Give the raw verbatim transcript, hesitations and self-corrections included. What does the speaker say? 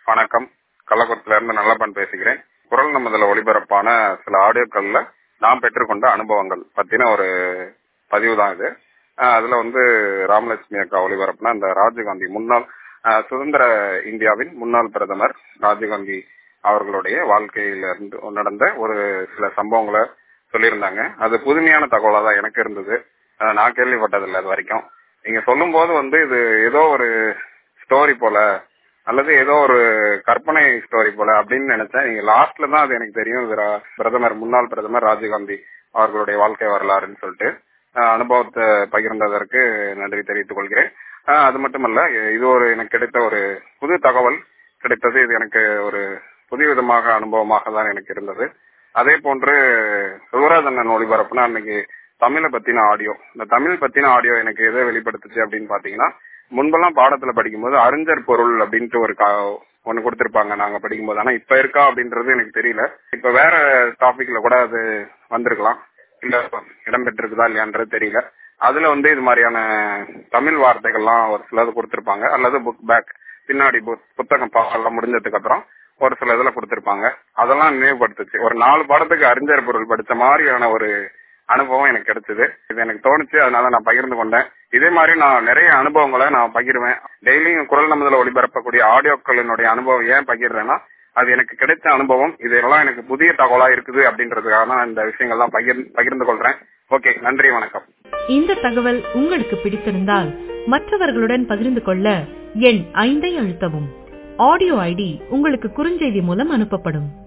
வணக்கம். கள்ளக்குறிச்சியில இருந்து நல்லப்பன் பேசுகிறேன். குரல் நமதுல ஒளிபரப்பான சில ஆடியோக்கள்ல நான் பெற்றுக்கொண்ட அனுபவங்கள் பத்தின ஒரு பதிவு தான் இது. அஹ் அதுல வந்து ராமலட்சுமி அக்கா ஒளிபரப்புனா இந்த ராஜீவ்காந்தி முன்னாள் அஹ் சுதந்திர இந்தியாவின் முன்னாள் பிரதமர் ராஜீவ்காந்தி அவர்களுடைய வாழ்க்கையில இருந்து நடந்த ஒரு சில சம்பவங்களை சொல்லியிருந்தாங்க. அது புதுமையான தகவலா தான் எனக்கு இருந்தது. அஹ் நான் கேள்விப்பட்டதில்லை அது வரைக்கும். நீங்க சொல்லும் போது வந்து இது ஏதோ ஒரு ஸ்டோரி போல அல்லது ஏதோ ஒரு கற்பனை ஸ்டோரி போல அப்படின்னு நினைச்சேன். நீங்க லாஸ்ட்ல தான் அது எனக்கு தெரியும். இது ரா- பிரதமர் முன்னாள் பிரதமர் ராஜீவ்காந்தி அவர்களுடைய வாழ்க்கை வரலாறுன்னு சொல்லிட்டு அஹ் அனுபவத்தை பகிர்ந்ததற்கு நன்றி தெரிவித்துக் கொள்கிறேன். அஹ் அது மட்டுமல்ல, இது ஒரு எனக்கு கிடைத்த ஒரு புது தகவல் கிடைத்தது. இது எனக்கு ஒரு புதிய விதமாக அனுபவமாக தான் எனக்கு இருந்தது. அதே போன்று யுவராஜ் அண்ணன் ஒளிபரப்புனா அன்னைக்கு தமிழை பத்தின ஆடியோ, இந்த தமிழ் பத்தின ஆடியோ எனக்கு எதை வெளிப்படுத்துச்சு அப்படின்னு பாத்தீங்கன்னா, முன்பெல்லாம் பாடத்துல படிக்கும்போது அறிஞர் பொருள் அப்படின்ட்டு ஒரு கா- ஒண்ணு கொடுத்திருப்பாங்க நாங்க படிக்கும்போது. ஆனா இப்ப இருக்கா அப்படின்றது எனக்கு தெரியல. இப்ப வேற டாபிக்ல கூட அது வந்திருக்கலாம், இல்ல இடம் பெற்றிருக்குதா இல்லையான்றது தெரியல. அதுல வந்து இது மாதிரியான தமிழ் வார்த்தைகள்லாம் ஒரு சிலது கொடுத்திருப்பாங்க. அல்லது புக் பேக் பின்னாடி பு- புத்தகம் பாடலாம் முடிஞ்சதுக்கு அப்புறம் ஒரு சில இதுல கொடுத்திருப்பாங்க. அதெல்லாம் நினைவுபடுத்துச்சு. ஒரு நாலு பாடத்துக்கு அறிஞர் பொருள் படிச்ச மாதிரியான ஒரு அனுபவம் எனக்கு கிடைச்சது. இது எனக்கு தோணுச்சு, அதனால நான் பகிர்ந்து கொண்டேன். இதே மாதிரி நான் நிறைய அனுபவங்களை நான் பகிர்வேன். டெய்லியும் குரல் நமதுல ஒளிபரப்பக்கூடிய ஆடியோக்களினுடைய அனுபவம் ஏன் பகிர்றேன்னா, அது எனக்கு கிடைச்ச அனுபவம். இதெல்லாம் எனக்கு புதிய தகவலா இருக்குது அப்படின்றதுக்காக தான் இந்த விஷயங்கள்லாம் பகிர் பகிர்ந்து கொள்றேன். ஓகே, நன்றி, வணக்கம். இந்த தகவல் உங்களுக்கு பிடித்திருந்தால் மற்றவர்களுடன் பகிர்ந்து கொள்ள எண் ஐந்தை அழுத்தவும். ஆடியோ ஐடி உங்களுக்கு குறுஞ்செய்தி மூலம் அனுப்பப்படும்.